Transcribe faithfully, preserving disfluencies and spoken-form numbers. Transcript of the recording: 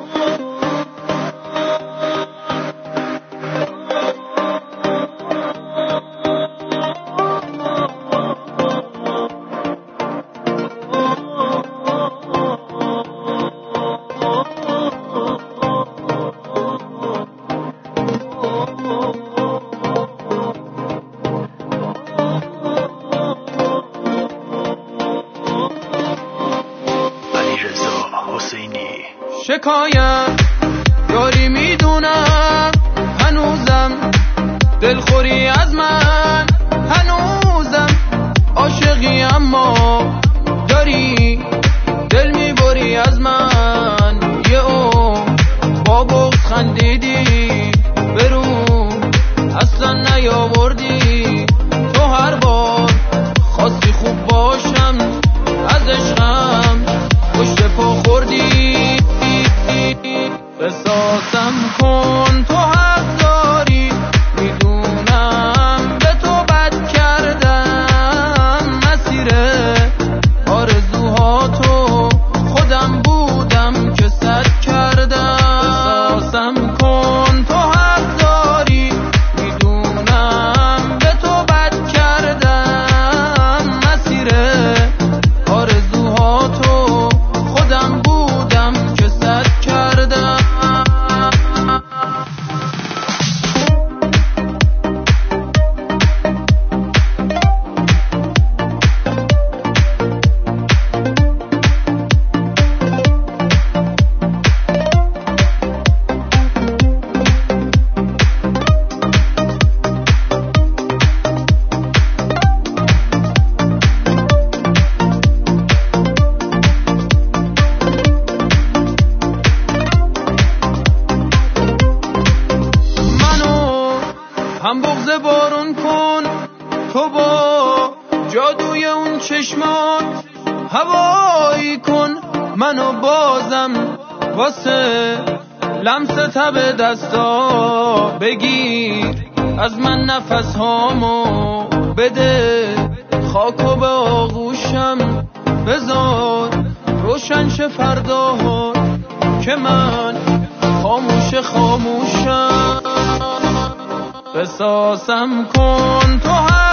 شکایم یاری میدونم هنوزم دلخوری از من هنوزم عاشقی اما داری دل میبری از من یه عمر با بغض خندیدی برو اصلا نیاوردی تو هر بار خواستی خوب باشم از عشقم پشت پا خوردی قصاصم کن تو حق داری میدونم به تو بد کردم مسیر آرزوهاتو خودم بودم که سد کردم قصاصم کن تو حق داری میدونم به تو بد کردم مسیر آرزوهاتو خودم بودم که سد کردم هم بغض بارون کن تو با جادوی اون چشمات هوایی کن منو بازم واسه لمس تب دستا بگیر از من نفس هامو بده خاکو به آغوشم بذار روشن شه فردا که من خاموش خاموشم قصاصم کن تو